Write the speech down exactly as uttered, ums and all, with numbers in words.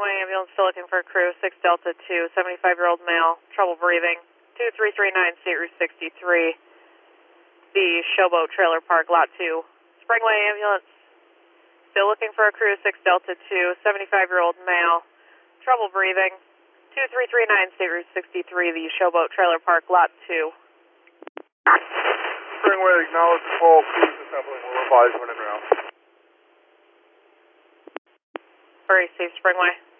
Springway ambulance still looking for a crew, six Delta two, seventy-five-year-old male, trouble breathing, two three three nine State Route sixty-three, the Showboat Trailer Park, Lot two. Springway ambulance still looking for a crew, six Delta two, seventy-five-year-old male, trouble breathing, two three three nine State Route sixty-three, the Showboat Trailer Park, Lot two. Springway, acknowledge the fall, cruise assembling, will advise when in route. Very safe, Springway.